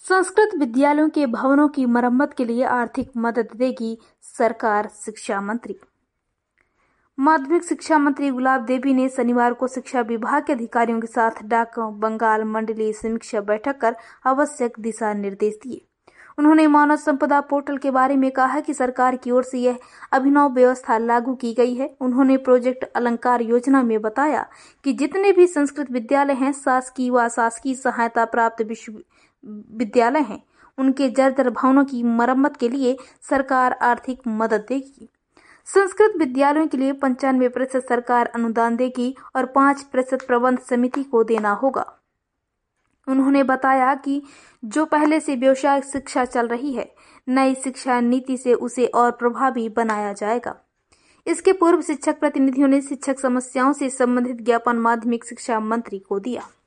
संस्कृत विद्यालयों के भवनों की मरम्मत के लिए आर्थिक मदद देगी सरकार। शिक्षा मंत्री माध्यमिक शिक्षा मंत्री गुलाब देवी ने शनिवार को शिक्षा विभाग के अधिकारियों के साथ डाक बंगाल मंडलीय समीक्षा बैठक कर आवश्यक दिशा निर्देश दिए। उन्होंने मानव संपदा पोर्टल के बारे में कहा कि सरकार की ओर से यह अभिनव व्यवस्था लागू की गई है। उन्होंने प्रोजेक्ट अलंकार योजना में बताया कि जितने भी संस्कृत विद्यालय हैं, शासकीय व अशासकीय सहायता प्राप्त विश्वविद्यालय हैं, उनके जर्जर भवनों की मरम्मत के लिए सरकार आर्थिक मदद देगी। संस्कृत विद्यालयों के लिए 95% सरकार अनुदान देगी और 5% प्रबंध समिति को देना होगा। उन्होंने बताया कि जो पहले से व्यावसायिक शिक्षा चल रही है, नई शिक्षा नीति से उसे और प्रभावी बनाया जाएगा। इसके पूर्व शिक्षक प्रतिनिधियों ने शिक्षक समस्याओं से संबंधित ज्ञापन माध्यमिक शिक्षा मंत्री को दिया।